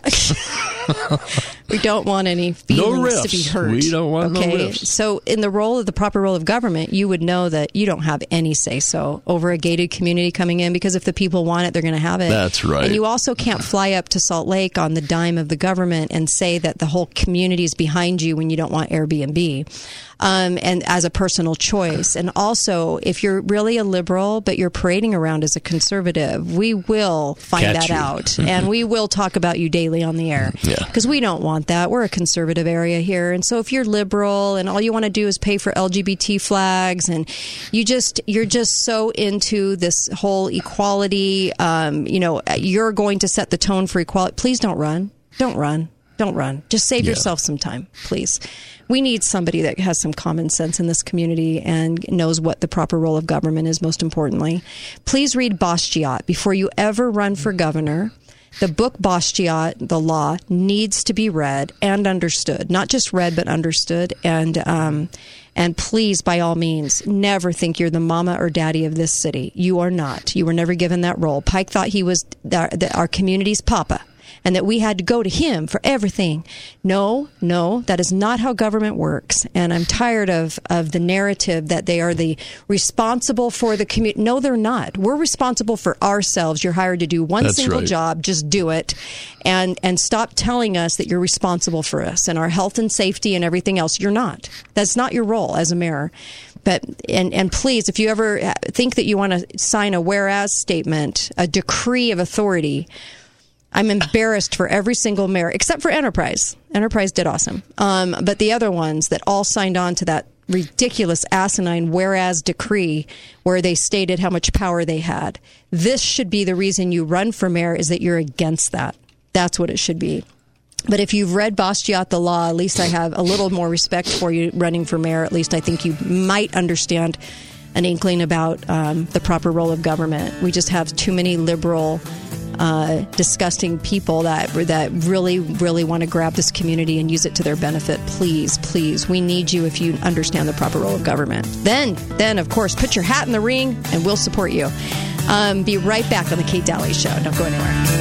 [SPEAKER 4] We don't want any feelings
[SPEAKER 5] No
[SPEAKER 4] to be
[SPEAKER 5] rifts.
[SPEAKER 4] hurt.
[SPEAKER 5] We don't want no
[SPEAKER 4] okay?
[SPEAKER 5] rifts.
[SPEAKER 4] So in the role of the proper role of government, you would know that you don't have any say-so over a gated community coming in, because if the people want it, they're going to have it.
[SPEAKER 5] That's right.
[SPEAKER 4] And you also can't fly up to Salt Lake on the dime of the government and say that the whole community is behind you when you don't want Airbnb. Um, and as a personal choice. And also, if you're really a liberal, but you're parading around as a conservative, we will find
[SPEAKER 5] Catch
[SPEAKER 4] that
[SPEAKER 5] you.
[SPEAKER 4] out. And we will talk about you daily on the air.
[SPEAKER 5] Yeah.
[SPEAKER 4] Because we don't want that. We're a conservative area here. And so if you're liberal and all you want to do is pay for L G B T flags, and you just, you're just so into this whole equality, um, you know, you're going to set the tone for equality. Please don't run. Don't run. Don't run. Just save
[SPEAKER 5] Yeah.
[SPEAKER 4] yourself some time, please. We need somebody that has some common sense in this community and knows what the proper role of government is, most importantly. Please read Bastiat before you ever run for governor. The book Bastiat, the law, needs to be read and understood. Not just read, but understood. And um, and please, by all means, never think you're the mama or daddy of this city. You are not. You were never given that role. Pike thought he was our, our community's papa, and that we had to go to him for everything. No, no, that is not how government works. And I'm tired of, of the narrative that they are the responsible for the community. No, they're not. We're responsible for ourselves. You're hired to do one
[SPEAKER 5] That's
[SPEAKER 4] single
[SPEAKER 5] right.
[SPEAKER 4] job. Just do it. And, and stop telling us that you're responsible for us and our health and safety and everything else. You're not. That's not your role as a mayor. But and and please, if you ever think that you want to sign a whereas statement, a decree of authority, I'm embarrassed for every single mayor, except for Enterprise. Enterprise did awesome. Um, but the other ones that all signed on to that ridiculous, asinine whereas decree where they stated how much power they had. This should be the reason you run for mayor, is that you're against that. That's what it should be. But if you've read Bastiat the law, at least I have a little more respect for you running for mayor. At least I think you might understand an inkling about um, the proper role of government. We just have too many liberal, uh, disgusting people that that really, really want to grab this community and use it to their benefit. Please, please, we need you if you understand the proper role of government. Then, then of course, put your hat in the ring and we'll support you. Um, be right back on the Kate Daly Show. Don't go anywhere.